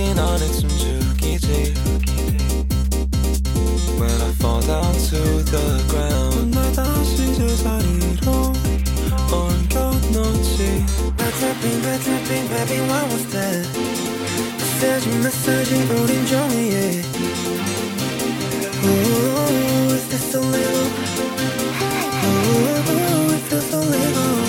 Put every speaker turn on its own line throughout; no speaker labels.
하긴 안 했음 죽이지 When I fall down to the ground 날 다시 제자리로 옮겨놓지 Bad tapping, baby, what was that? 마사지, 우린 종이에 Ooh, is this a little? Ooh, it feels a little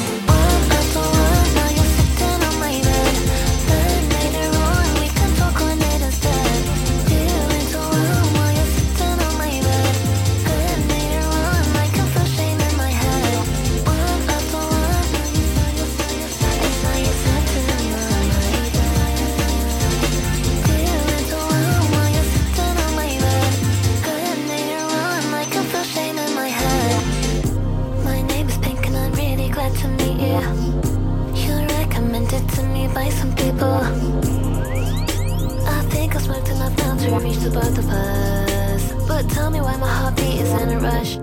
by some people I think I'm smart enough now to reach the both of us But tell me why my heartbeat is in a rush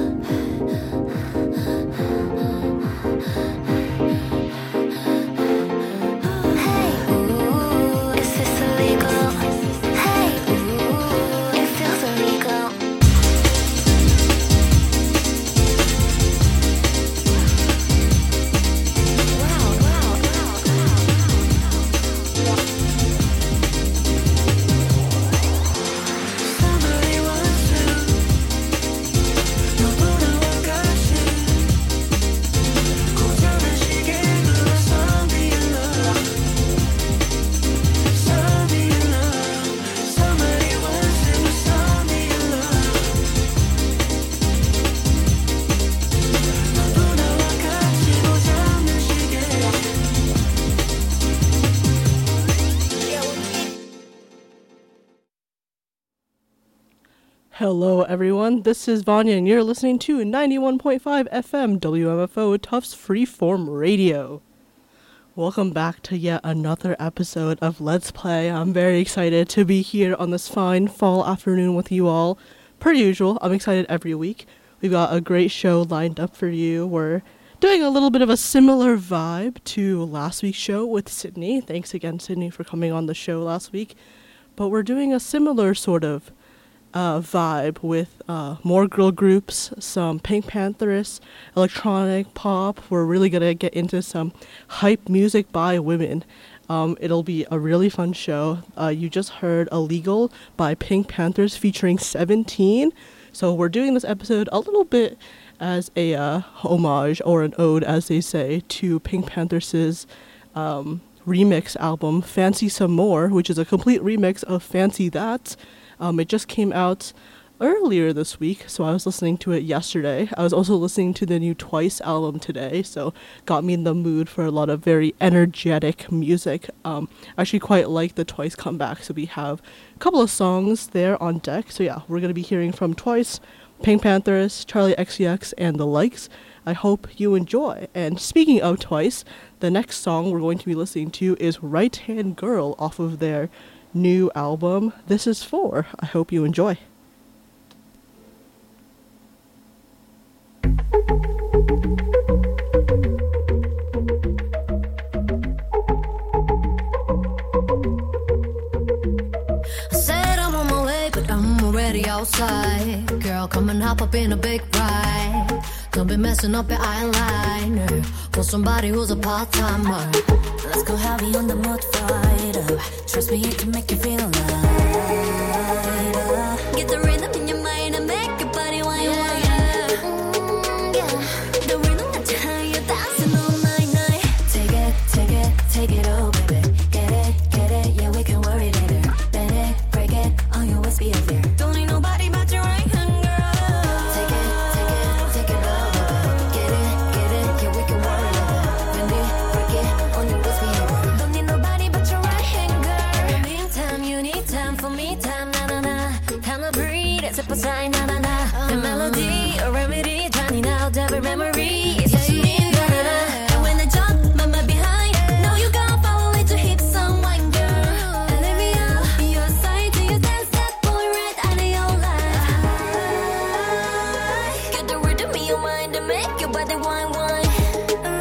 Hey, ooh, is this illegal? Hey, ooh, it feels illegal
Hello everyone, this is Vanya and you're listening to 91.5 FM WMFO Tufts Freeform Radio. Welcome back to yet another episode of Let's Play. I'm very excited to be here on this fine fall afternoon with you all. Per usual, I'm excited every week. We've got a great show lined up for you. We're doing a little bit of a similar vibe to last week's show with Sydney. Thanks again, Sydney, for coming on the show last week. But we're doing a similar sort of vibe with more girl groups, some Pink Panthers, electronic pop. We're really gonna get into some hype music by women. It'll be a really fun show. You just heard Illegal by Pink Panthers featuring 17. So we're doing this episode a little bit as a homage or an ode, as they say, to Pink Panthers' remix album Fancy Some More, which is a complete remix of Fancy That. It just came out earlier this week, so I was listening to it yesterday. I was also listening to the new Twice album today, so got me in the mood for a lot of very energetic music. I actually quite like the Twice comeback, so we have a couple of songs there on deck. So yeah, we're going to be hearing from Twice, Pink Panthers, Charlie XCX, and the likes. I hope you enjoy. And speaking of Twice, the next song we're going to be listening to is Right Hand Girl off of their new album, This Is For. I hope you enjoy.
I said I'm on my way, but I'm already outside. Girl, come and hop up in a big ride. Don't be messing up your eyeliner for somebody who's a part-timer. Let's go heavy on the mood fighter. Trust me, it can make you feel lighter. Get the rhythm in your mind and make your body wine, wine. The rhythm that you hear, you're dancing all night. Take it, oh baby. Get it, yeah, we can worry later. Bend it, break it, on your waist, be a fear. Don't need nobody but your right hand, girl. Take it, oh baby. Get it, yeah, we can worry later. Bend it, break it, on your waist, be a fear. Don't need nobody but your right hand, girl. Meantime, you need time for me time, na-na-na. Time to breathe, it's a sign, na-na-na. The melody, a remedy, tiny now, double memory. It's what you need, na-na-na. When I jump, my mind behind. Know you gon' follow it to hit someone, girl. Olivia, your side, do you dance that boy right out of your life? Get the rhythm in your mind and make your body wine, wine.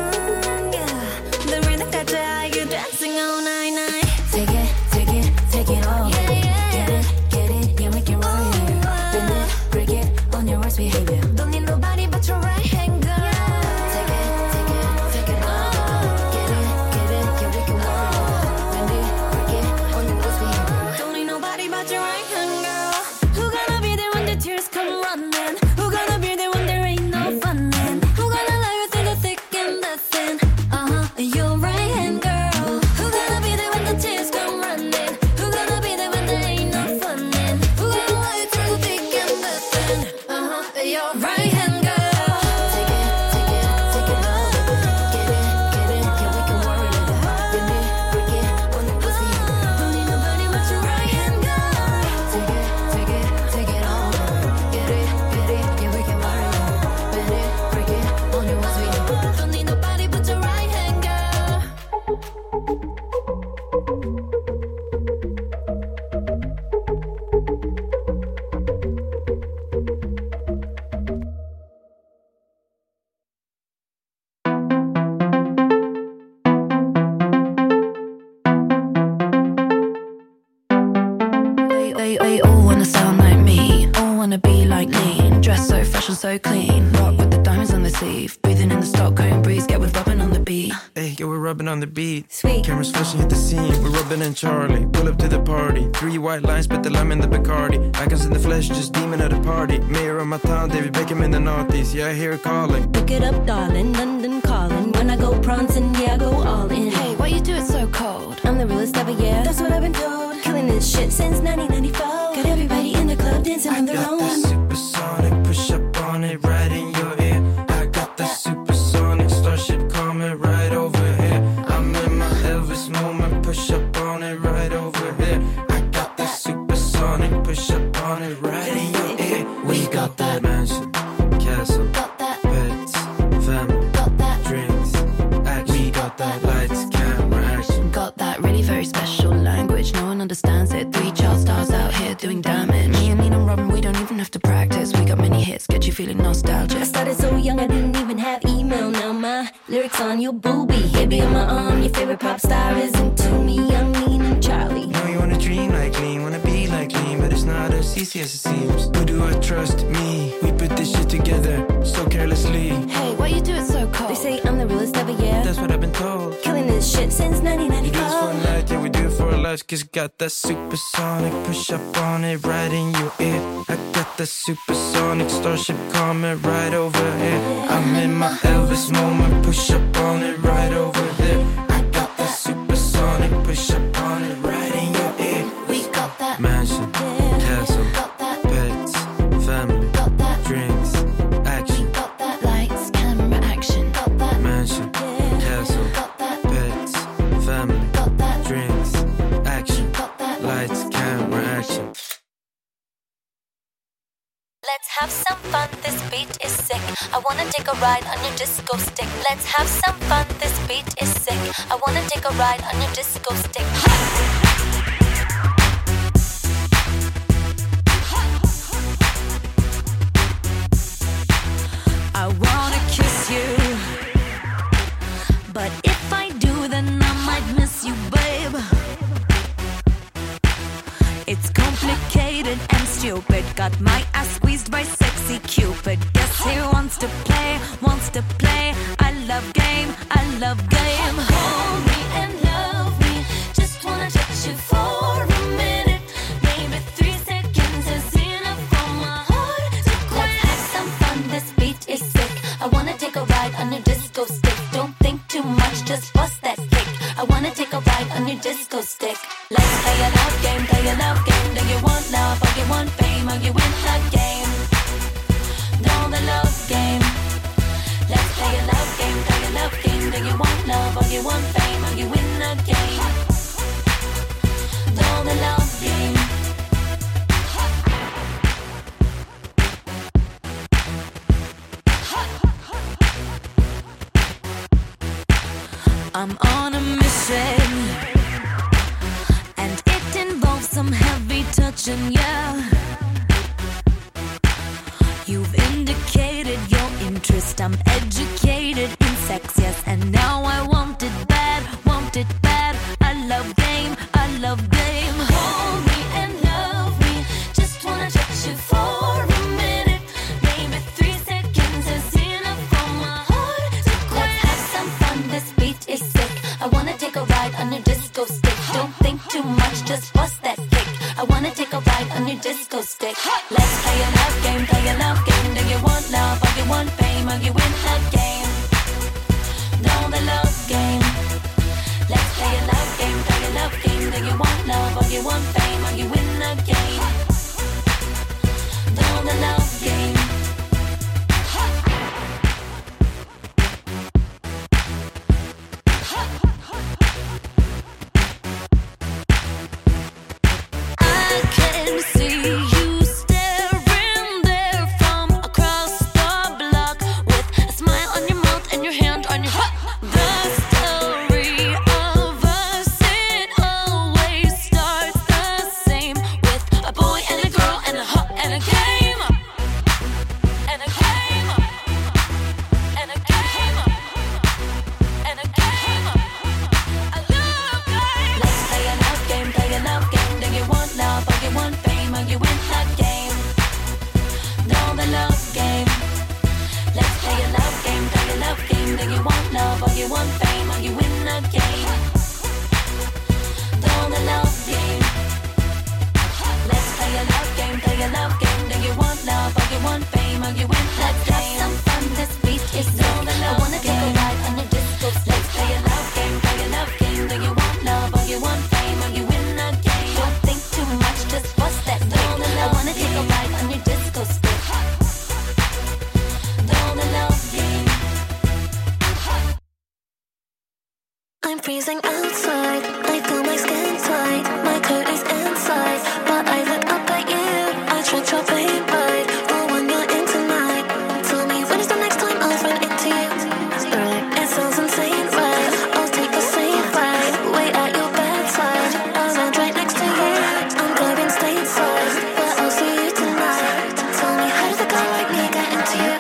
The rhythm got you high, you're dancing all night. Take it, special, so clean. Rock with the diamonds on the sleeve. Breathing in the Stockholm breeze. Get with rubbing on the beat.
Hey, yeah, we're rubbing on the beat.
Sweet.
Cameras flashing, hit the scene. We're Robin and Charlie. Pull up to the party. 3 white lines, put the lime in the Bacardi. Icons in the flesh, just demon at a party. Mayor of my town, David Beckham in the Northeast. Yeah, I hear it calling.
Pick it up, darling. London calling. When I go prancing, yeah, I go all in. Hey, why you do it so cold? I'm the realest ever, yeah. That's what I've been told. Killing this shit since 1994. Got everybody in the club dancing on their own.
I got that supersonic, push up on it, right in your ear. I got that supersonic, starship coming right over here. I'm in my Elvis moment, push up on it, right over here. I got that supersonic, push up on it, right in your ear. We got that mansion, castle,
Got that,
pets, family,
got that,
drinks, action. We got that lights, camera, action.
got that really very special language. No one understands it. 3 child stars out here doing damage. Me and Nina and Robin, we don't even have to practice. We got many hits, get you feeling nostalgic. I started so young, I didn't even have email. Now my lyrics on your booby. Baby on my arm, your favorite pop star is into me. I'm Nina and Charlie.
Know you wanna dream like lean, wanna be like lean, but it's not as easy as it seems. Who do I trust? Me. We put this shit together so carelessly.
Hey, why you do it so cold? They say I'm the realest ever, yeah.
That's what I've been told.
Killing this shit since
We do this for a
1994.
night, yeah, we do it for a life. Cause got that supersonic, push up on it, right in your ear. I got that supersonic, starship coming right over here. I'm in my Elvis moment, push up on it, right over there. I got that supersonic, push up on it, right in your ear.
We got that,
Mansion, castle,
got that,
pets, family,
got that,
drinks, action.
got that. Lights, camera, action. Got that,
Mansion, castle,
got that,
pets, family,
got that,
drinks, action.
got that.
Lights, camera, action.
Let's have some fun, this beat is sick. I wanna take a ride on your disco stick. Let's have some fun, this beat is sick. I wanna take a ride on your disco stick.
I wanna kiss you, but if I do, then I might miss you, babe. It's complicated and stupid. Got my ass squeezed by sexy Cupid. Guess he wants to play, wants to play. I love game, I love game. Hold me and love me. Just wanna touch you for a minute. Maybe 3 seconds is enough for my heart to quit.
Let's have some fun, this beat is sick. I wanna take a ride on your disco stick. Don't think too much, just bust that kick. I wanna take a ride on your disco stick.
Let's play a love game, play a love game. Do you want love or you want fame or you win the game? Know the love game. Let's play a love game, play a love game. Do you want love or you want fame or you win the game? Know the love game. I'm on a mission, and it involves some heavy touching, yeah. You've indicated your interest. I'm educated in sex, yes, and now I want it bad, want it bad. I love game, I love game. Hold me and love me. Just wanna touch you for a minute. Maybe 3 seconds is enough for my heart to quit.
Let's have some fun, this beat is sick. I wanna take a ride on your disco stick. Don't think too much, just bust that kick. I wanna take a ride on your disco stick.
Let's play a love game, play a love game. Do you want love or you want fame or you win the game? or you want fame, or you win the game. Don't the love game. Let's play a love game, play a love game. Do you want love, or you want fame, or you win the game?
Let's have some fun, this beat is sick. I wanna take a ride on your disco stick.
Let's play a love game, play a love game. Do you want love, or you want fame, or you win the game?
Don't think too much, just bust that dick. I wanna take a ride on your disco stick.
Don't the love game.
I'm freezing outside, I feel my skin tight. My coat is inside, but I look up at you. I tried your plane ride, the one you're in tonight. Tell me when is the next time I'll run into you? Right, it sounds insane, right? I'll take a safe ride, wait at your bedside. I'll land right next to you. I'm going stateside, but I'll see you tonight. Tell me how does a guy like me get into you?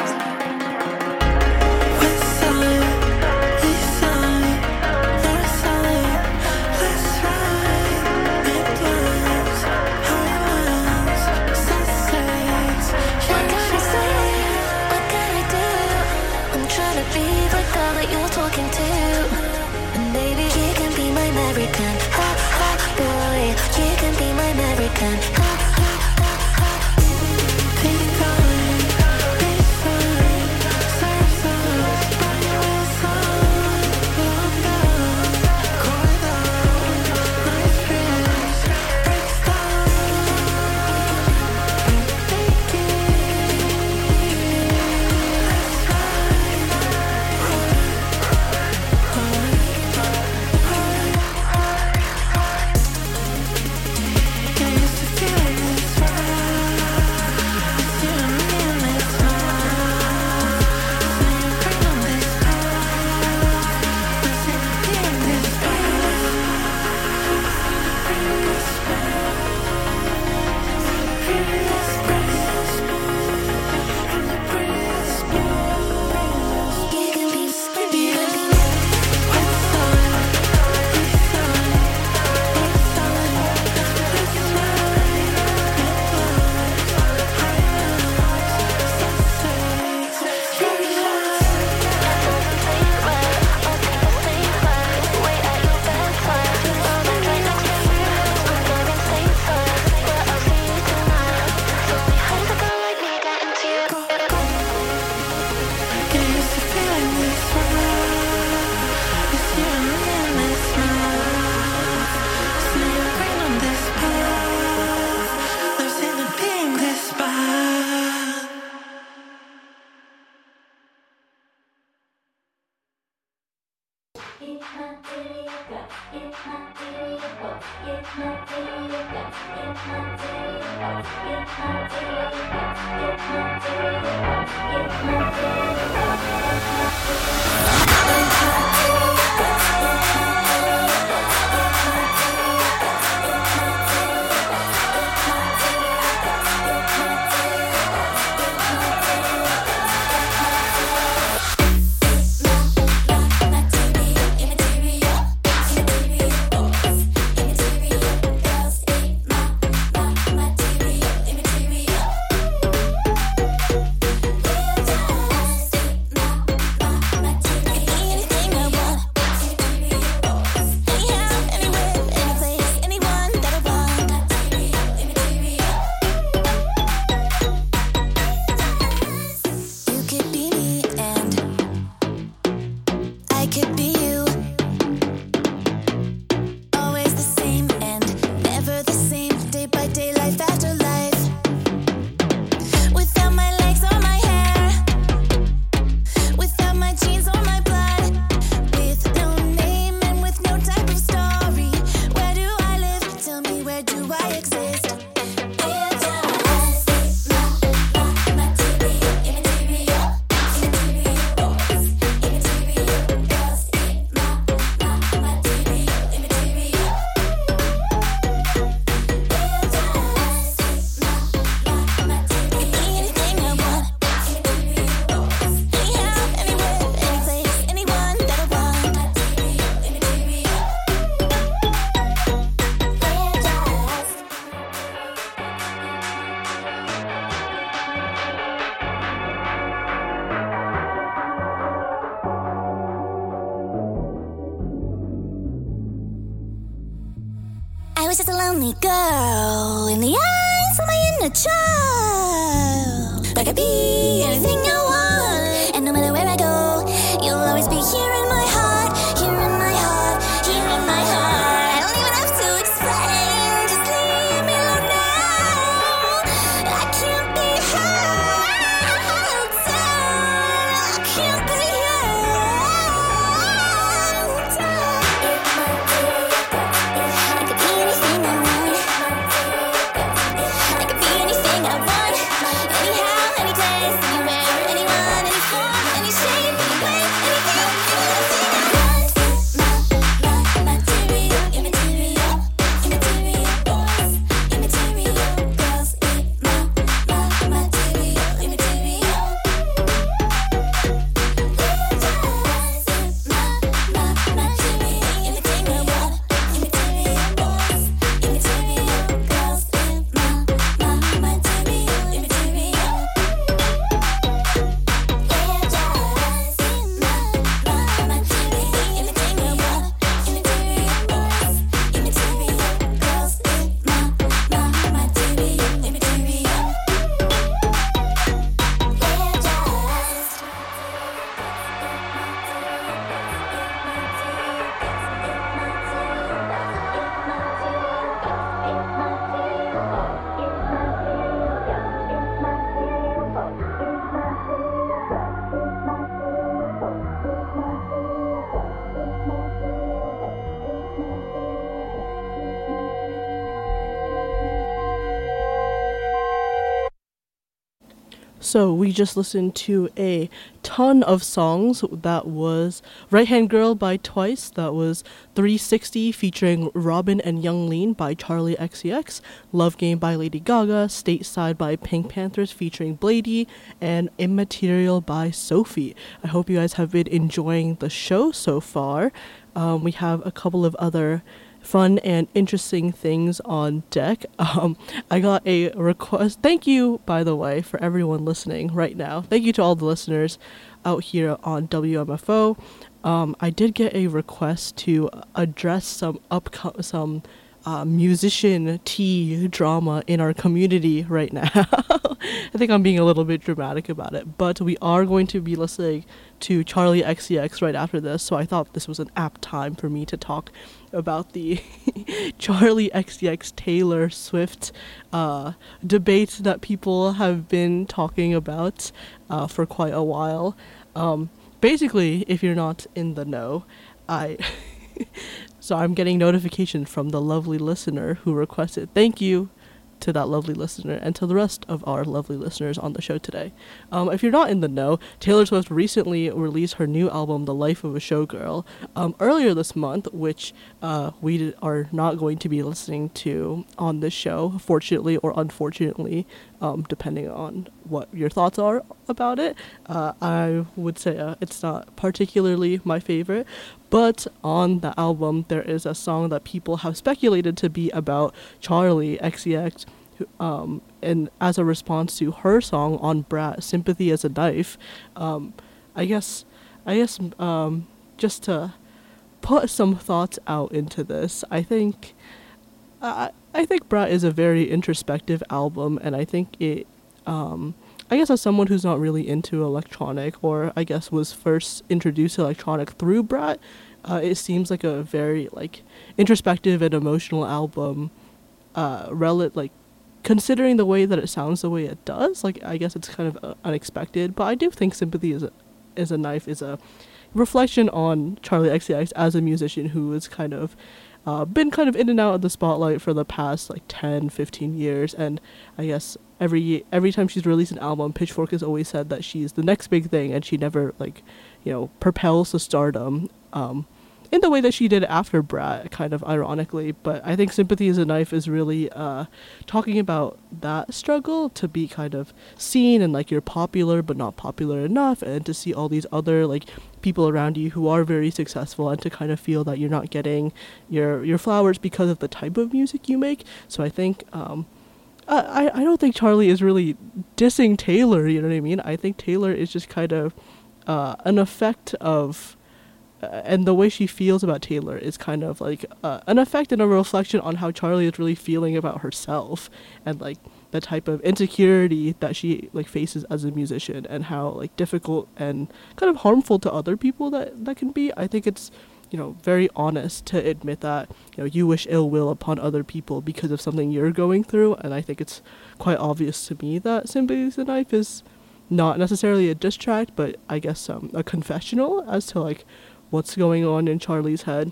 West side, east side, north side, let's ride. Midlands, highlands, sunsets. What can I say? What can I do? I'm trying to be the girl that you're talking to. And baby, you can be my American. Ha ha boy, you can be my American. Ha ha ha ha. Pecan, baseline, surfside, Brian Wilson, London, corridor, nice breeze, breaks down, get used to feeling this right. It's you and me in this night. So you bring on this path. Let's see the being this you can be skippy, you can be west side, east side, north side, let's ride. Midlands, highlands, sunsets, relax. I'll take a safe ride, wait at your bedside. I'll land right next to you. I'm going stateside, but I'll see you tonight. Tell me how does a girl like me get into you? Get used to feeling this right. It's you and me in this night. So you bring on this path. There's in the being this bad.
only girl in the eyes of my inner child. I could be anything I want, and no matter where I go, you'll always be here in my heart, here in my heart, here in my heart. I don't even have to explain, just leave me alone now. I can't be held down. I can't be held down. I could be anything I want. I could be anything I want. Anyhow, any place, anywhere, anyone, any form, any shape, any way, anything, anything I want. Material, immaterial, immaterial boys, immaterial girls. Material, immaterial. Material, immaterial boys, immaterial girls. Material, immaterial.
So we just listened to a ton of songs. That was Right Hand Girl by Twice. That was 360 featuring Robin and Young Lean by Charlie XCX. Love Game by Lady Gaga. Stateside by Pink Panthers featuring Blady. And Immaterial by Sophie. I hope you guys have been enjoying the show so far. We have a couple of other fun and interesting things on deck. I got a request. Thank you, by the way, for everyone listening right now. Thank you to all the listeners out here on WMFO. I did get a request to address some musician tea drama in our community right now. I think I'm being a little bit dramatic about it, but we are going to be listening to Charlie XCX right after this, so I thought this was an apt time for me to talk about the Charlie XCX Taylor Swift debate that people have been talking about for quite a while. Basically, if you're not in the know, so I'm getting notification from the lovely listener who requested. Thank you to that lovely listener and to the rest of our lovely listeners on the show today. If you're not in the know, Taylor Swift recently released her new album, The Life of a Showgirl, earlier this month, which we are not going to be listening to on this show, fortunately or unfortunately, depending on what your thoughts are about it. I would say it's not particularly my favorite, but on the album there is a song that people have speculated to be about Charlie XCX, and as a response to her song on Brat, Sympathy as a Knife. I guess just to put some thoughts out into this, I think Brat is a very introspective album, and I think it, I guess as someone who's not really into electronic, or I guess was first introduced to electronic through Brat, it seems like a very introspective and emotional album, considering the way that it sounds the way it does. I guess it's kind of unexpected, but I do think Sympathy is a Knife is a reflection on Charlie XCX as a musician who has kind of been kind of in and out of the spotlight for the past 10-15 years, and I guess every time she's released an album, Pitchfork has always said that she's the next big thing, and she never propels to stardom in the way that she did after Brat, kind of ironically. But I think Sympathy as a Knife is really talking about that struggle to be kind of seen and you're popular but not popular enough, and to see all these other people around you who are very successful, and to kind of feel that you're not getting your flowers because of the type of music you make. So I think I don't think Charlie is really dissing Taylor, you know what I mean? I think Taylor is just kind of an effect of and the way she feels about Taylor is kind of like an effect and a reflection on how Charlie is really feeling about herself, and like the type of insecurity that she like faces as a musician, and how like difficult and kind of harmful to other people that can be. I think it's, you know, very honest to admit that, you know, you wish ill will upon other people because of something you're going through. And I think it's quite obvious to me that Sympathy is a Knife is not necessarily a diss track, but I guess a confessional as to like what's going on in Charlie's head.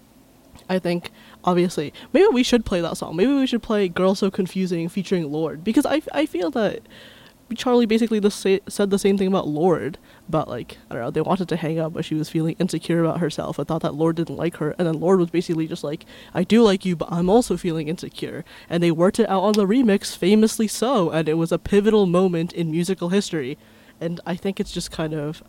I think, obviously, maybe we should play that song. Maybe we should play Girl So Confusing featuring Lorde, because I feel that Charlie basically said the same thing about Lorde, about like, I don't know, they wanted to hang out, but she was feeling insecure about herself. I thought that Lorde didn't like her, and then Lorde was basically just like, I do like you, but I'm also feeling insecure. And they worked it out on the remix, famously so, and it was a pivotal moment in musical history. And I think it's just kind of,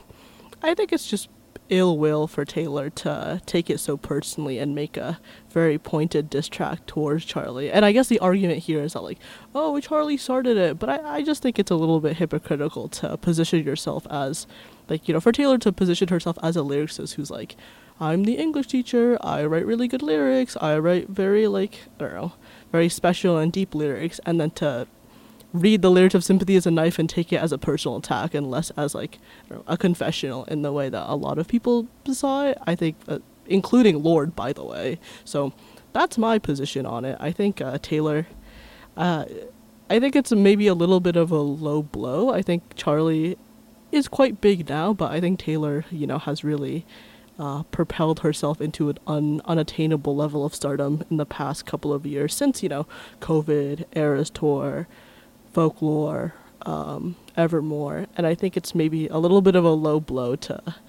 I think it's just ill will for Taylor to take it so personally and make a very pointed diss track towards Charlie. And I guess the argument here is that like, oh, Charlie started it, but I just think it's a little bit hypocritical to position yourself as like, you know, for Taylor to position herself as a lyricist who's like, I'm the English teacher, I write really good lyrics, I write very like, I don't know, very special and deep lyrics, and then to read the lyrics of Sympathy is a Knife and take it as a personal attack and less as like, I don't know, a confessional in the way that a lot of people saw it. I think, including Lorde, by the way. So that's my position on it. I think Taylor, I think it's maybe a little bit of a low blow. I think Charlie is quite big now, but I think Taylor, you know, has really propelled herself into an unattainable level of stardom in the past couple of years since, you know, COVID, Eras Tour, Folklore, Evermore, and I think it's maybe a little bit of a low blow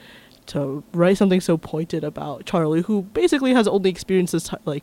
to write something so pointed about Charlie, who basically has only experienced this like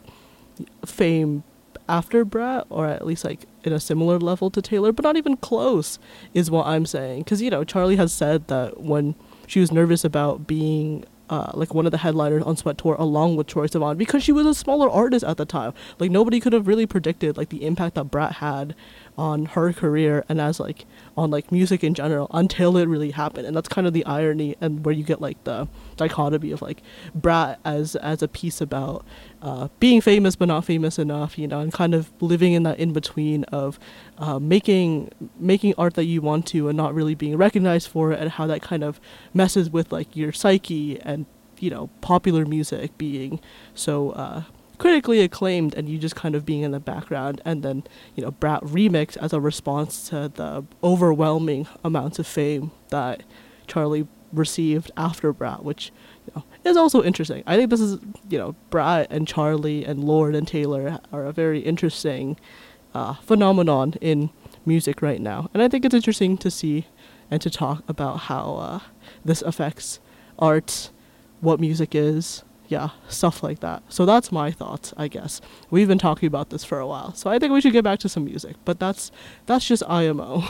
fame after Brat, or at least like in a similar level to Taylor, but not even close, is what I'm saying. Because, you know, Charlie has said that when she was nervous about being like one of the headliners on Sweat Tour along with Troye Sivan, because she was a smaller artist at the time, like nobody could have really predicted like the impact that Brat had on her career and as like on like music in general until it really happened. And that's kind of the irony, and where you get like the dichotomy of like Brat as a piece about being famous but not famous enough, you know, and kind of living in that in between of making art that you want to and not really being recognized for it, and how that kind of messes with like your psyche, and, you know, popular music being so critically acclaimed and you just kind of being in the background. And then, you know, Brat remix as a response to the overwhelming amounts of fame that Charlie received after Brat, which, you know, is also interesting. I think this is, you know, Brat and Charlie and Lorde and Taylor are a very interesting phenomenon in music right now, and I think it's interesting to see and to talk about how this affects art, what music is, yeah, stuff like that. So that's my thoughts, I guess. We've been talking about this for a while, so I think we should get back to some music, but that's just IMO.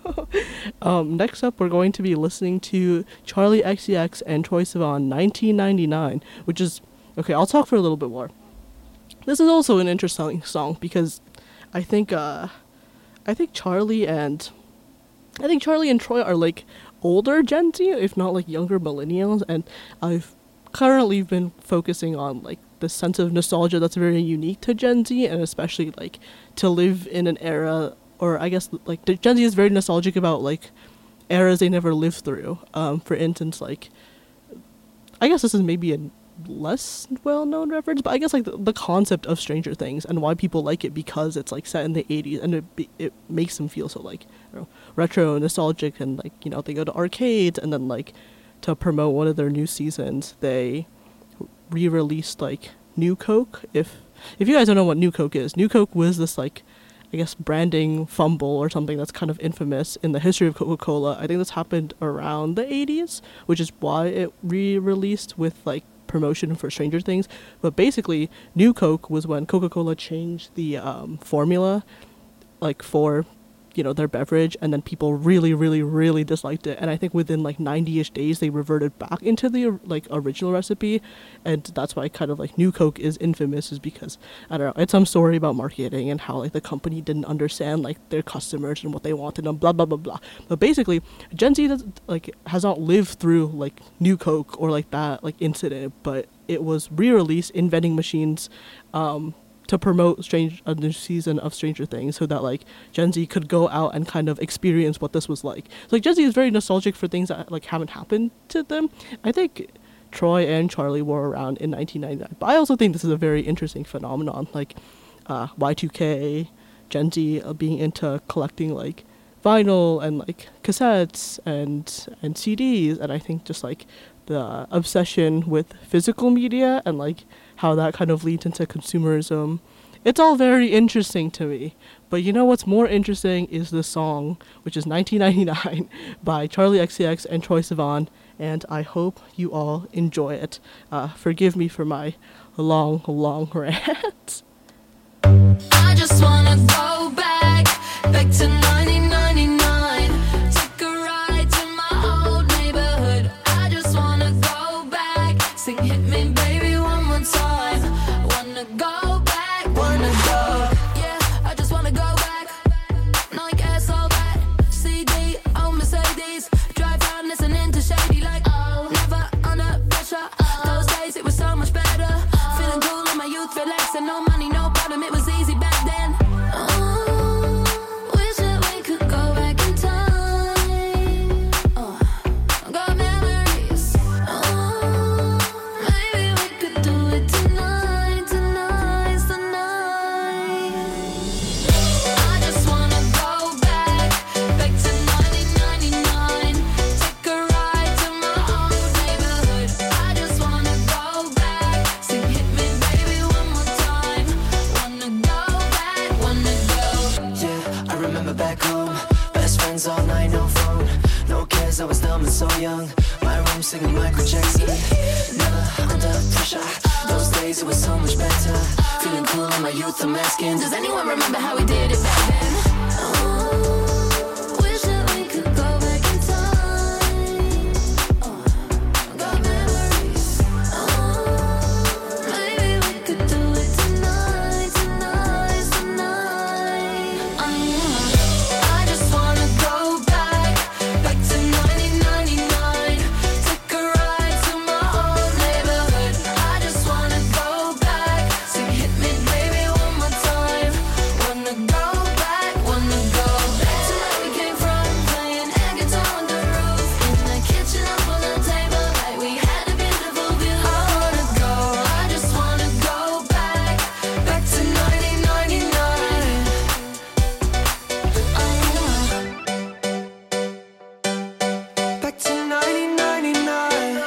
Next up, we're going to be listening to Charli XCX and Troye Sivan 1999, which is, okay, I'll talk for a little bit more. This is also an interesting song because I think Charlie and Troye are like older Gen Z, if not like younger millennials, and I've currently been focusing on like the sense of nostalgia that's very unique to Gen Z, and especially like to live in an era, or I guess like the Gen Z is very nostalgic about like eras they never lived through. For instance, like I guess this is maybe a less well-known reference, but I guess like the concept of Stranger Things and why people like it, because it's like set in the 80s and it makes them feel so like, you know, retro, nostalgic, and like, you know, they go to arcades, and then like to promote one of their new seasons they re-released like New Coke. If you guys don't know what New Coke is, New Coke was this like, I guess, branding fumble or something that's kind of infamous in the history of Coca-Cola. I think this happened around the 80s, which is why it re-released with like promotion for Stranger Things. But basically, New Coke was when Coca-Cola changed the formula, like for their beverage, and then people really, really, really disliked it. And I think within like 90-ish days, they reverted back into the like original recipe, and that's why kind of like New Coke is infamous, is because I don't know, it's some story about marketing and how like the company didn't understand like their customers and what they wanted and blah blah blah blah. But basically, Gen Z has not lived through like New Coke or like that like incident, but it was re-released in vending machines to promote a new season of Stranger Things, so that like Gen Z could go out and kind of experience what this was like. So like Gen Z is very nostalgic for things that like haven't happened to them. I think Troy and Charlie were around in 1999, but I also think this is a very interesting phenomenon, like Y2K, Gen Z being into collecting like vinyl and like cassettes and CDs, and I think just like the obsession with physical media and like how that kind of leads into consumerism. It's all very interesting to me. But you know what's more interesting is the song, which is 1999 by Charlie XCX and Troye Sivan, and I hope you all enjoy it. Forgive me for my long rant.
I just wanna go back to 1999. Take a ride to my old neighborhood. I just wanna go back, sing hit me baby one more time. Wanna go back, wanna go. Yeah, I just wanna go back. No gas, all that. CD, oh Mercedes. Drive around listening to Shady like, oh, never under pressure. Those days it was so much better. Feeling cool in my youth, relaxing, no money, no problem, it was easy back then. Oh, wish that we could go back in time. Oh, got memories. Oh, maybe we could do it tonight, tonight, tonight. I just wanna go back to 1999. Take a ride to my old neighborhood. I just wanna go back, sing hit me baby one more time. Wanna go back, wanna go.
Yeah, I remember back home. Best friends all night, no phone. No cares, I was dumb and so young. My room singing Michael Jackson. Never under pressure. Those days it was so much better. Feeling cool in my youth, I'm asking, does anyone remember how we did it back then? Oh, wish that we could go back in time. Oh, got memories. Oh, maybe we could do it tonight, tonight, tonight. I just wanna go back to 1999. Take a ride to my old neighborhood. I just wanna go back, sing hit me baby one more time. Wanna go back, wanna go back to where we came from, playing air guitar on the roof, in the kitchen up on the table, like we had a beautiful view. I wanna go, I just wanna go back to 1999. Back to 1999.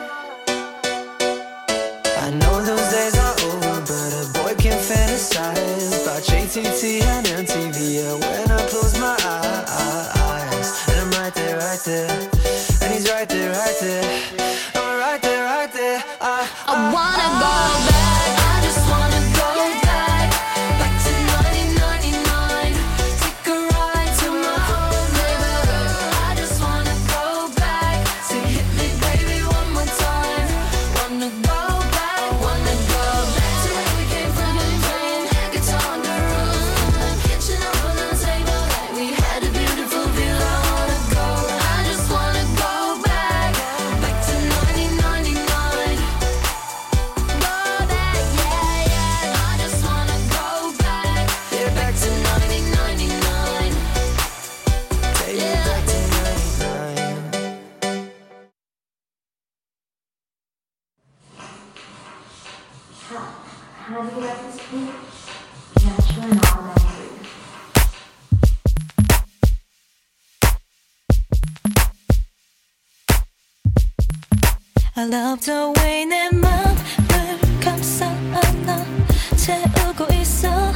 I know those days are over, but a boy can fantasize about JTT and MTV. Yeah, when I close my eyes, and I'm right there, and he's right there. I'm right there.
I wanna go back. I just wanna go back to 1999. Take a ride to my old neighborhood. I just wanna go back, sing hit me baby one more time. Wanna go back, wanna go back to where we came from, playing air guitar on the roof, in the kitchen up on the table, like we had a beautiful view. I wanna go, I just wanna go back to 1999. Go back, yeah. I just wanna go back,
Yeah, back
to
to
1999.
take me back to 99.
How do you like this food? Natural and all that food.
I love the way 내 맘을 감싸 안아 채우고 있어.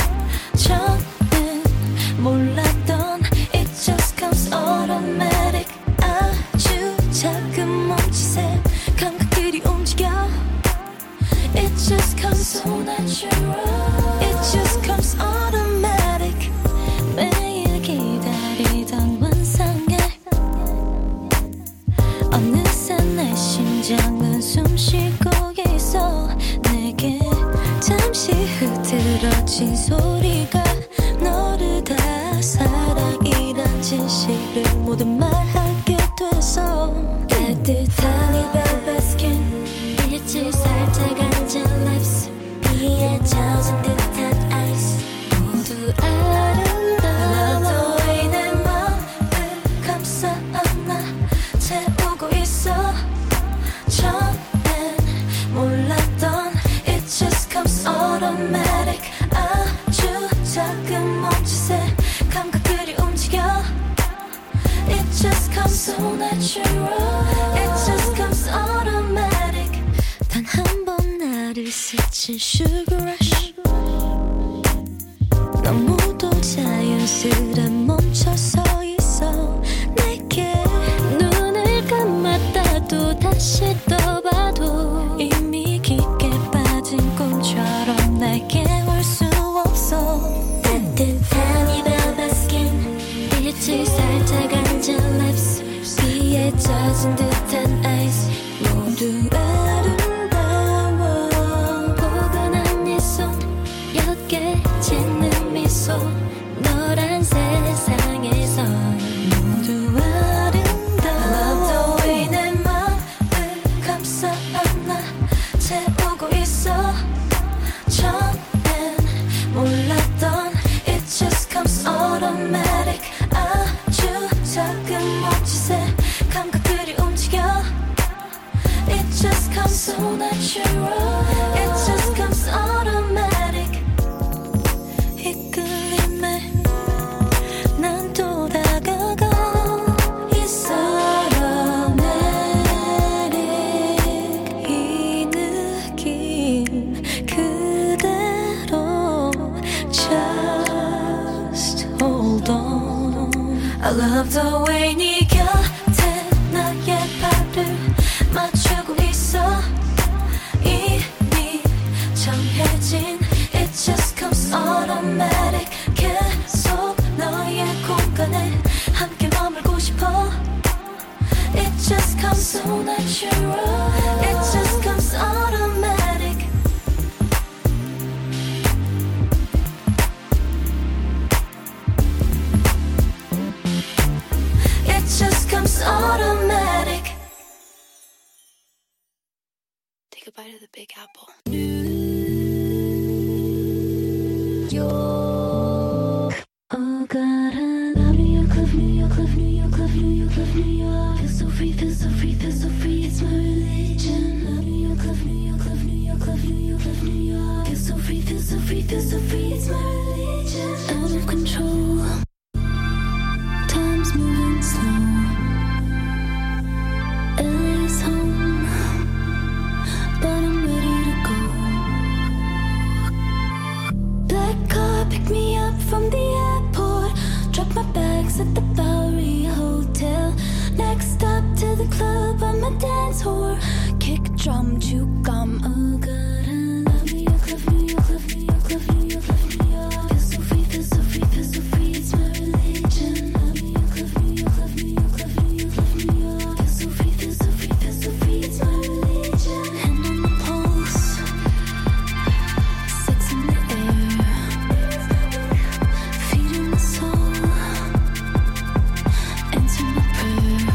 전엔 몰랐던 it just comes automatic. 아주 작은 몸짓에 감각들이 움직여. It just comes so natural. It just comes automatic. 매일 기억 어느새 내 심장은 숨쉬고 있어. 내게 잠시 흐트러진 소리가 너를 다 사랑이란 진실을 모두 말하게 돼서 따뜻한 이 velvet skin 빛을 살짝 앉은 lips 비에 젖은 듯한 ice 모두 아름다워 내 맘을 감싸 안아 채우고 있어. 처음엔 몰랐던 it just comes automatic 아주 작은 몸짓에 감각들이 움직여. It just comes so natural. It just comes automatic. 단 한 번 나를 스친 sugar rush. 너무도 자연스레 멈춰서 있어. 내게 눈을 감았다도 다시 떠봐도 이미 깊게 빠진 꿈처럼 내게 올 수 없어. 따뜻한 이 velvet skin 빛을 살짝 앉은 lips 비에 젖은 듯한 ice 모두 아름다워. 포근한 네 손 옅게 짓는 미소 너란 세상에서 모두 아름다워. the way 내 맘을 감싸 안아 채우고 있어. 처음엔 몰랐던 it just comes automatic 아주 작은 몸짓에 감각들이 움직여. It just comes so natural. It just comes automatic. 이끌림에 난 또 다가가 있어. automatic 이 느낌 그대로 just hold on. I love the way 네 곁에 나의 발을 맞추고 있어. 이미 정해진 it just comes automatic 계속 너의 공간에 함께 머물고 싶어. It just comes so natural. It just comes automatic. It just comes automatic. Take a bite of the Big Apple. Oh God, I love New York, love New York, love New York, love New York, love New York. Feel so free, feel so free, feel so free. It's my religion. Love New York, love New York, love New York, love New York, love New York. Feel so free, feel so free, feel so free. It's my religion. Out of control. Time's moving slow. LA's home, but I'm ready to go. Black car picked me up from the airport. Dropped my bags at the Bowery Hotel. Next stop to the club, I'm a dance whore. Kick drum, juke gum. Oh God, I love New York, love New York, love New York, love New York, love New York. Feel so free, feel so free, feel so free. It's my religion. Love New York, love New York, love New York, love New York, love New York. Feel so free, feel so free, feel so free. It's my religion. Hand on the pulse, sex in the air, feet in the soul. Answer my prayer.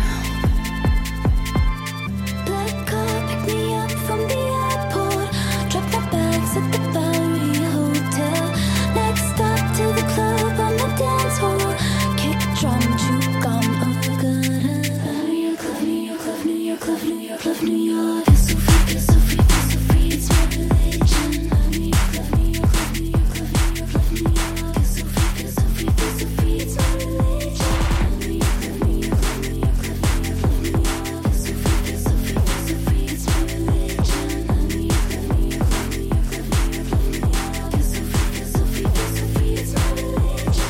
Black car picked me up from the airport. Dropped my bags at the Bowery Hotel. Next stop to the club, I'm a dance whore. Kick drum, juke gum. Oh God, I love New York, love New York, love New York, love New York, love New York. Feel so free, feel so free, feel so free. It's my religion. Love New York, love New York, love New York, love New York, love New York. Feel so free, feel so free, feel so free. It's my religion. Love New York, love New York, love New York, love New York, love New York. Feel so free, feel so free, feel so free. It's my religion. Love New York, love New York, love New York, love New York, love New York. Feel so free, feel so free, feel so free. It's my religion.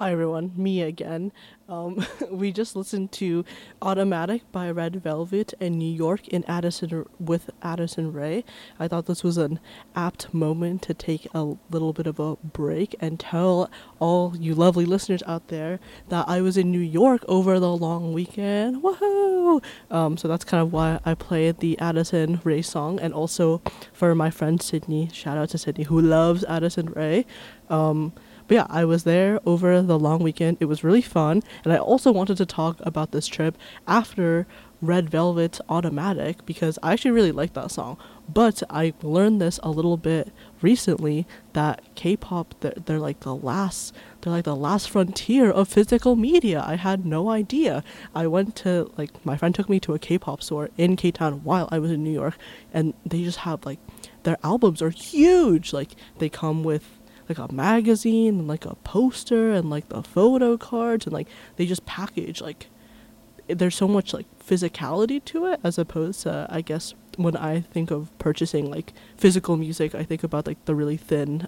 Hi everyone, me again. We just listened to Automatic by Red Velvet and New York in with Addison Rae. I thought this was an apt moment to take a little bit of a break and tell all you lovely listeners out there that I was in New York over the long weekend. Woohoo! So that's kind of why I played the Addison Rae song, and also for my friend Sydney, shout out to Sydney who loves Addison Rae. But yeah, I was there over the long weekend. It was really fun. And I also wanted to talk about this trip after Red Velvet's Automatic, because I actually really like that song. But I learned this a little bit recently, that K-pop, they're like the last frontier of physical media. I had no idea. I went to, like, my friend took me to a K-pop store in K-Town while I was in New York, and they just have, like, their albums are huge. Like, they come with like a magazine and like a poster and like the photo cards, and like they just package, like, there's so much like physicality to it, as opposed to, I guess, when I think of purchasing like physical music, I think about like the really thin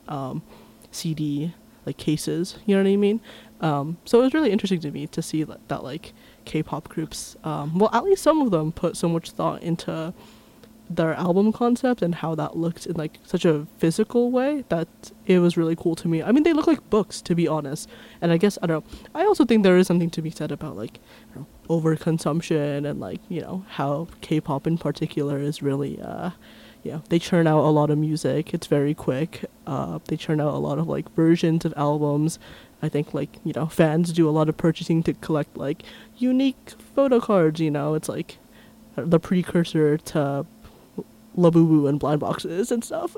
CD like cases, you know what I mean? So it was really interesting to me to see that like K-pop groups, well, at least some of them put so much thought into their album concept and how that looked in like such a physical way, that it was really cool to me. I mean, they look like books, to be honest. And I guess, I don't know, I also think there is something to be said about like, you know, overconsumption, and like, you know, how K-pop in particular is really they churn out a lot of music. It's very quick. They churn out a lot of like versions of albums. I think, like, you know, fans do a lot of purchasing to collect like unique photo cards, you know. It's like the precursor to Labubu and blind boxes and stuff.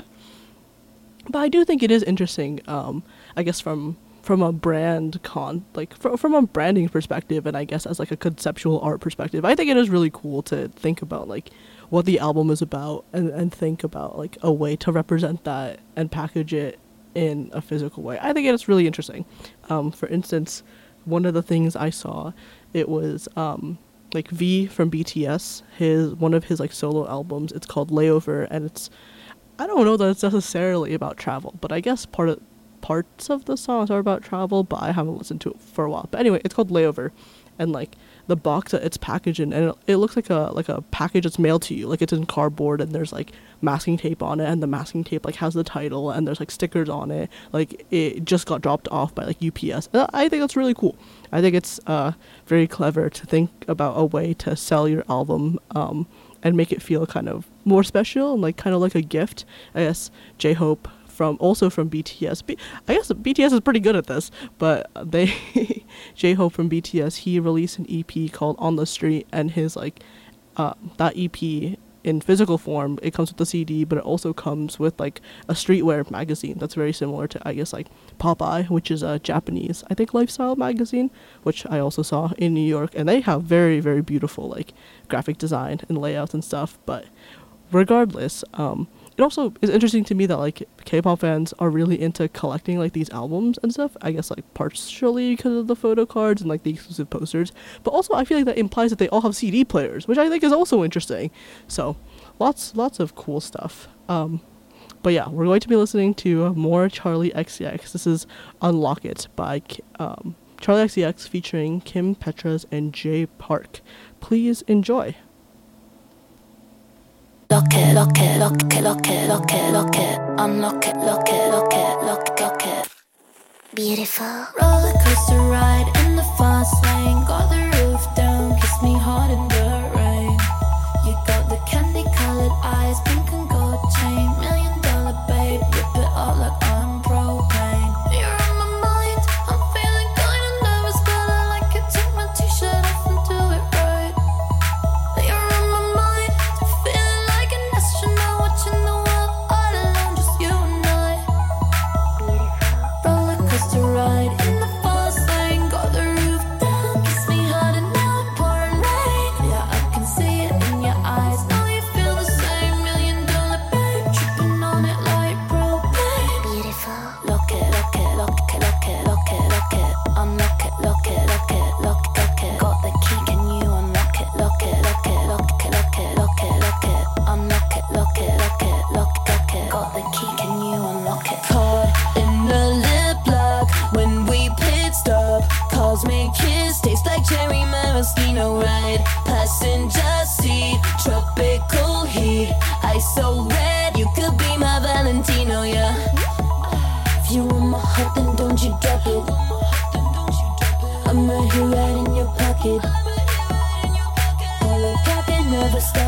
But I do think it is interesting, I guess from a brand from a branding perspective, and I guess as like a conceptual art perspective, I think it is really cool to think about like what the album is about, and think about like a way to represent that and package it in a physical way. I think it is really interesting. For instance, one of the things I saw, it was like V from BTS, one of his like solo albums, it's called Layover, and it's, I don't know that it's necessarily about travel, but I guess parts of the songs are about travel, but I haven't listened to it for a while. But anyway, it's called Layover, and like the box that it's packaged in, and it looks like a package that's mailed to you, like it's in cardboard, and there's like masking tape on it, and the masking tape like has the title, and there's like stickers on it, like it just got dropped off by like UPS. And I think that's really cool. I think it's very clever to think about a way to sell your album and make it feel kind of more special, and like kind of like a gift. I guess J-Hope from BTS. I guess BTS is pretty good at this, but J-Hope from BTS, he released an EP called On the Street, and his like that EP in physical form, it comes with the CD, but it also comes with like a streetwear magazine that's very similar to, I guess, like Popeye, which is a Japanese, I think, lifestyle magazine, which I also saw in New York, and they have very, very beautiful like graphic design and layouts and stuff. But regardless, it also is interesting to me that like K-pop fans are really into collecting like these albums and stuff. I guess like partially because of the photo cards and like the exclusive posters, but also I feel like that implies that they all have CD players, which I think is also interesting. So lots of cool stuff. But yeah, we're going to be listening to more Charli XCX. This is Unlock It by Charli XCX featuring Kim Petras and Jay Park. Please enjoy.
Lock it, lock it, lock it, lock it, lock it, lock it. Unlock it, lock it, lock it, lock it, lock it.
Beautiful.
Roller coaster ride in the fast lane. Got the roof down, kiss me hard in the rain. You got the candy colored eyes, pink and gold chain. $1 million babe, rip it up like I'm propane. You're on my mind, I'm feeling kinda nervous, but I like it. Take my t-shirt off and do it right. You're on my mind, feeling like an astronaut, watching the world all alone, just you and I. Roller coaster ride in the fast lane, got the roof down, kiss me hard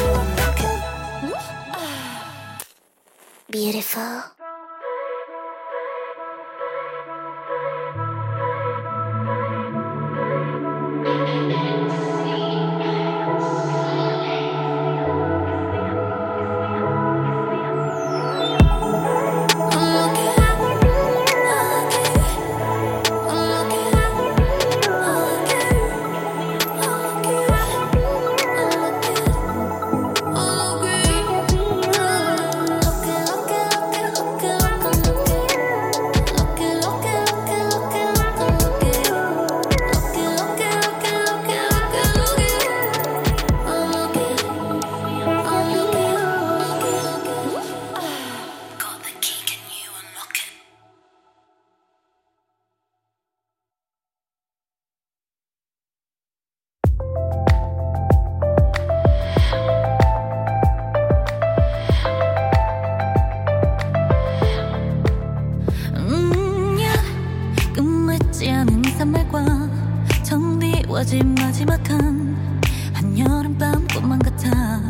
Beautiful.
끝맺지 않은 산말과 정비워진 마지막한 한여름밤 꽃만 같아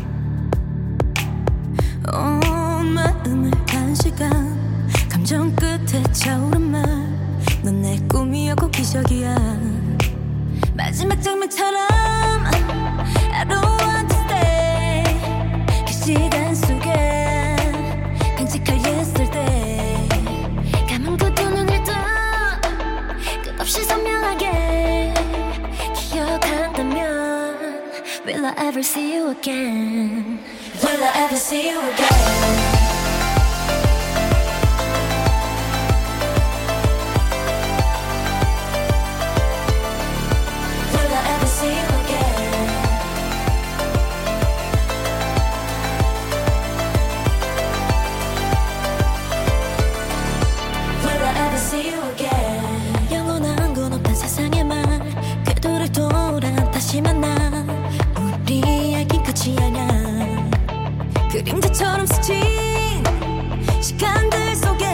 온 마음을 한 시간 감정 끝에 차오른 말 넌 내 꿈이었고 기적이야 마지막 장면처럼 I don't want to stay 그 시간 속에 간직할 yesterday 감은 그 두 눈을 떠 끝없이 선명하게 기억한다면 Will I ever see you again Will I ever see you again 그림자처럼 스친 시간들 속에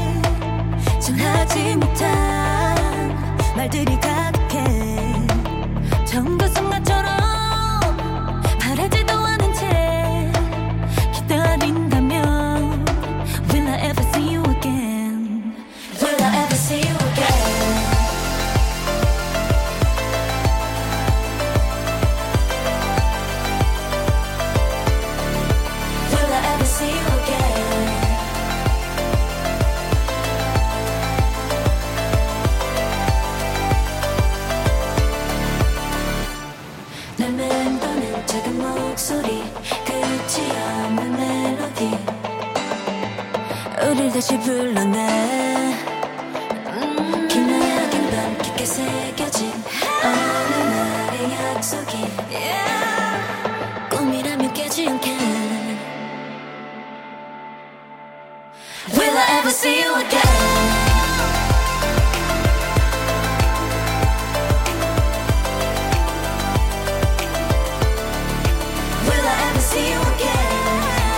전하지 못한 말들이 가득해 정도 순간처럼 바라지도 않은 채 기다린다면 Will I ever see you again Will I ever see you again See you again. 날 맴도는 작은 목소리 끝이 없는 멜로디 우릴 다시 불러내 기나긴 밤 깊게 새겨진 어느 날의 약속이 꿈이라면 깨지 않게 Will I ever see you again? Will I ever see you again?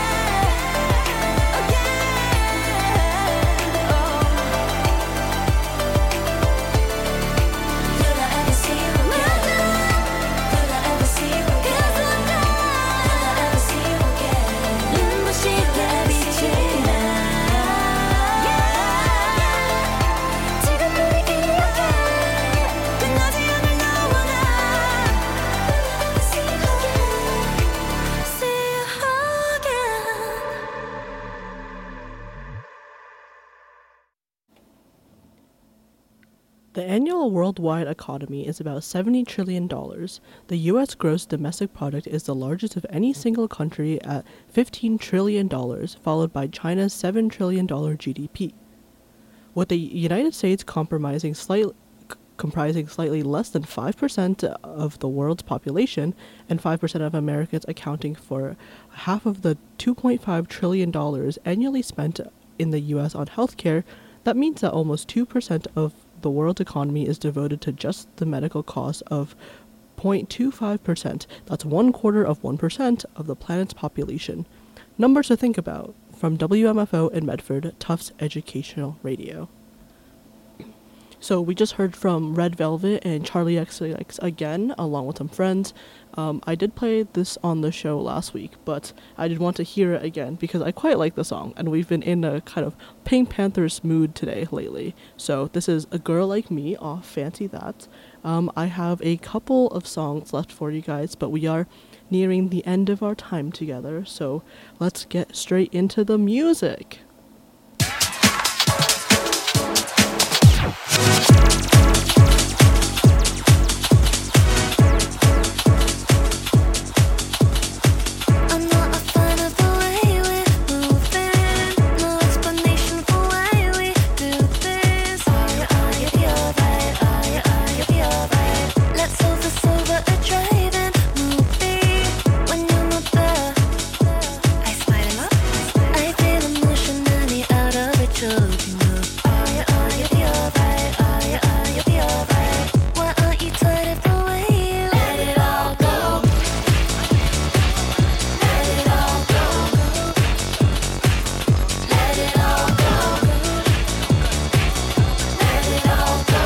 The annual worldwide economy is about $70 trillion. The U.S. gross domestic product is the largest of any single country at $15 trillion, followed by China's $7 trillion GDP. With the United States comprising slightly less than 5% of the world's population and 5% of Americans accounting for half of the $2.5 trillion annually spent in the U.S. on healthcare, that means that almost 2% of the world's economy is devoted to just the medical costs of 0.25%. That's 1/4 of the planet's population. Numbers to think about. From WMFO in Medford, Tufts Educational Radio. So we just heard from Red Velvet and Charlie XCX again, along with some friends. I did play this on the show last week, but I did want to hear it again because I quite like the song, and we've been in a kind of Pink Panthers mood today lately. So this is A Girl Like Me off Fancy That. I have a couple of songs left for you guys, but we are nearing the end of our time together, so let's get straight into the music.
I'm not a fan of the way we're moving. No explanation for why we do this. You'll be alright. You'll be alright. Let's solve this over a drive-in movie. When you're not there, I smile up. I feel emotionally out of it, joking. You'll be alright. You'll be alright. Why aren't you tired of the way you let it all go? Let it all go. Let it all go. Let it all go.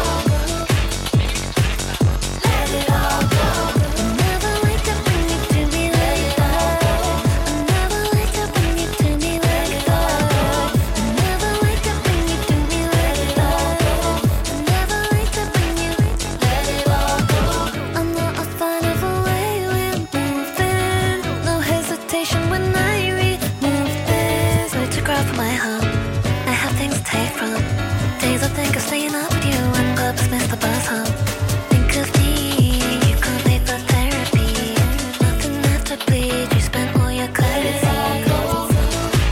Let it all go. I never liked it when you do me like that. I never liked it when you do me like that. I never liked it when you do me like that. I never liked it when you let it all go. I'm not a fan of the way we're moving. No hesitation when I remove this. I took off my home. I have things to take from. Days I think of staying up with you when clubs miss the bus home. Think of me, you can't pay for therapy. Nothing left to bleed, you spent all your currency. Let it all go.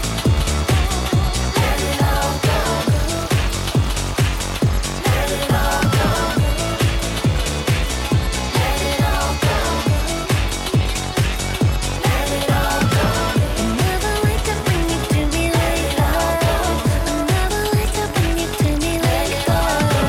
Let it all go. Let it all go. Let it all go. Let it all go. I never liked it when you do me like that. I never liked it when you do me like that.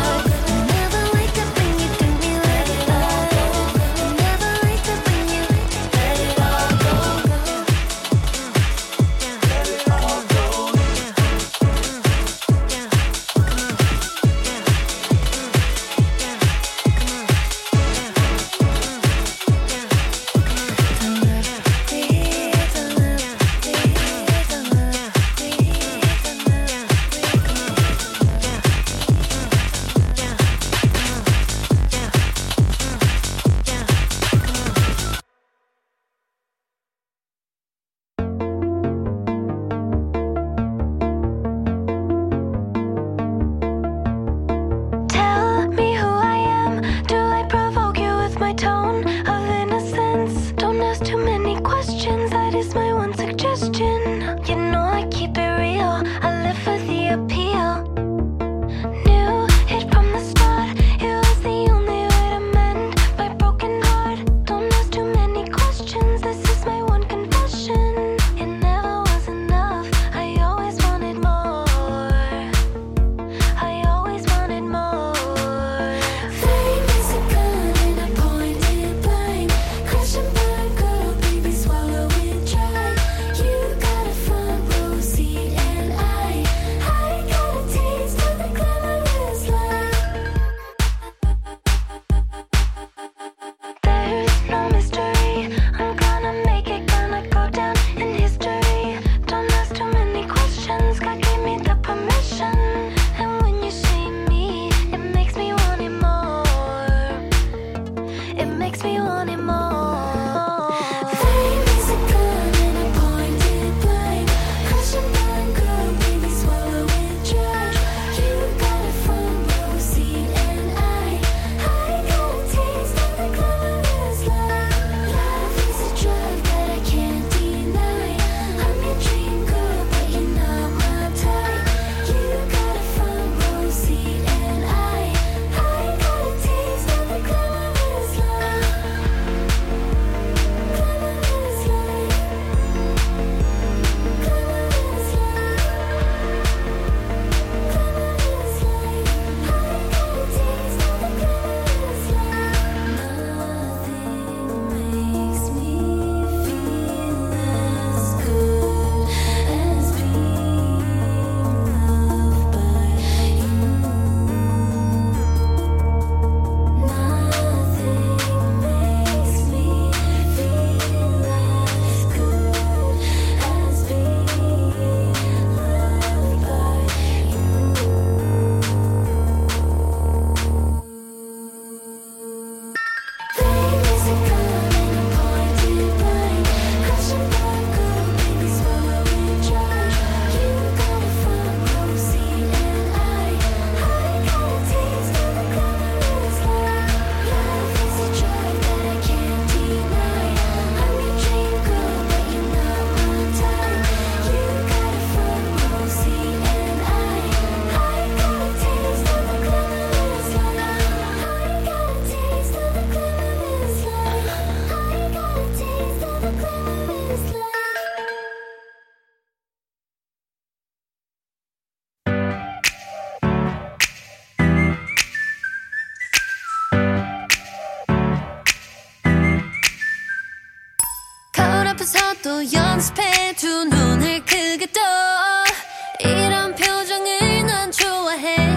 옆에서 또 연습해 두 눈을 크게 떠 이런 표정을 난 좋아해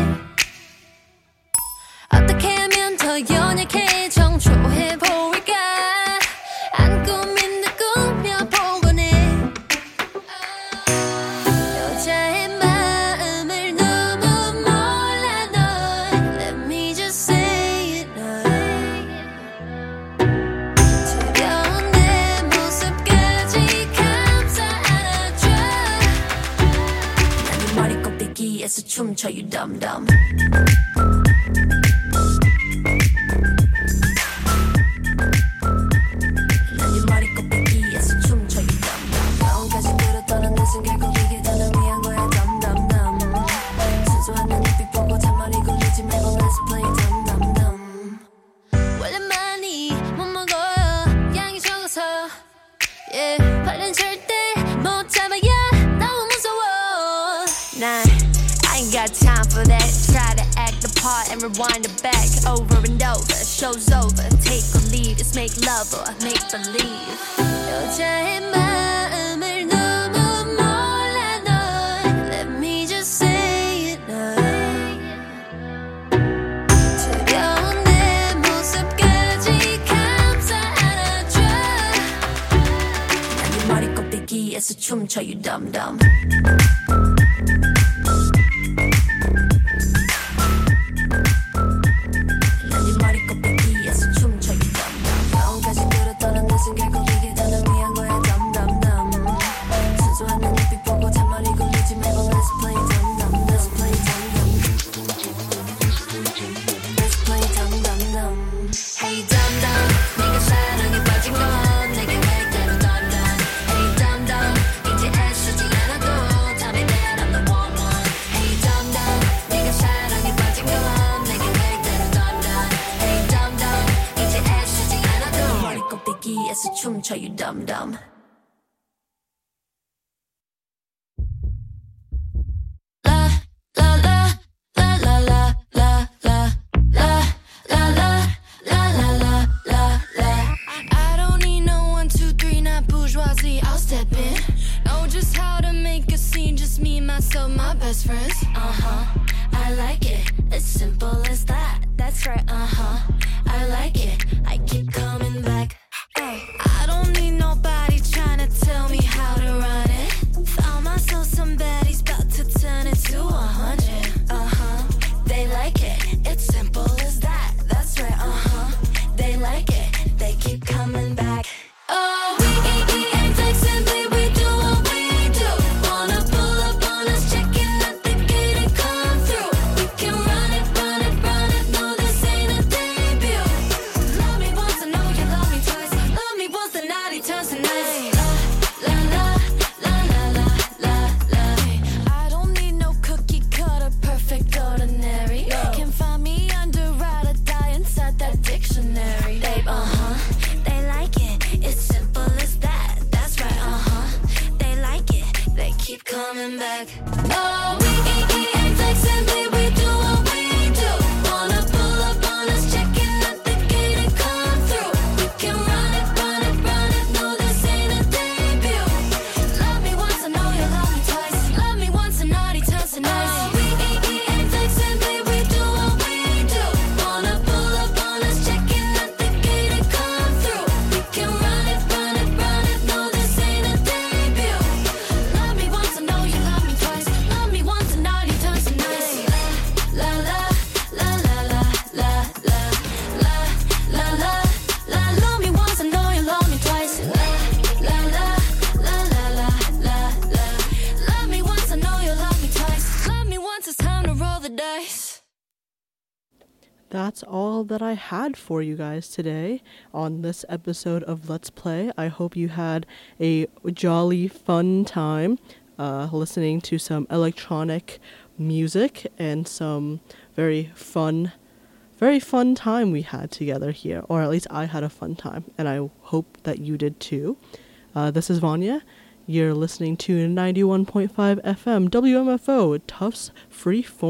어떻게 하면 더 연약해 정초해 보일까 안 꾸민 듯 꾸며보곤 해 여자의 마음을 너무 몰라 넌 Let me just say it 두려운 내 모습까지 감싸 안아줘 난 네 머리 꼭대기에서 춤춰 you dumb dumb time for that. Try to act the part and rewind it back over and over. Show's over. Take or leave. Just make love or make believe. 여자의 마음을 너무 몰라 넌 Let me just say it 두려운 내 모습까지 감싸 안아줘 난 네 머리 꼭대기에서 춤춰 you dumb dumb 춤춰 you dumb dumb I don't need no 1, 2, 3 not bourgeoisie I'll step in know just how to make a scene just me myself my best friends I like it it's simple as that that's right I like it I keep coming back I don't need nobody trying to tell me how to run it found myself somebody's about to turn it to 100 they like it it's simple as that that's right they like it they keep coming back oh we ain't flexibly we do what we do wanna pull up on us checking at the gate and come through we can run it no this ain't a debut love me once I know you love me twice love me once the naughty turns to nice la la la la la la la I don't need no cookie cutter perfect ordinary can find me under ride or die inside that dictionary babe they like it it's simple as that that's right they like it they keep coming back oh we ain't flexibly we do what we do wanna pull up on us checking at the gate and come through we can run it no this ain't a debut love me once I know you love me twice love me once and naughty turns to nice oh we ain't flexibly we do what we do wanna pull up on us checking at the gate and come through we can run it no this ain't a debut love me once I know you love me twice love me once and naughty turns to nice la la la la la la la la la la la love me once I know you love me twice la la la la la la la la love me once I know you love me twice love me once it's time to roll the dice
That's all that I had for you guys today on this episode of Let's Play. I hope you had a jolly fun time listening to some electronic music and some very fun time we had together here, or at least I had a fun time, and I hope that you did too. This is Vanya. You're listening to 91.5 FM WMFO Tufts Freeform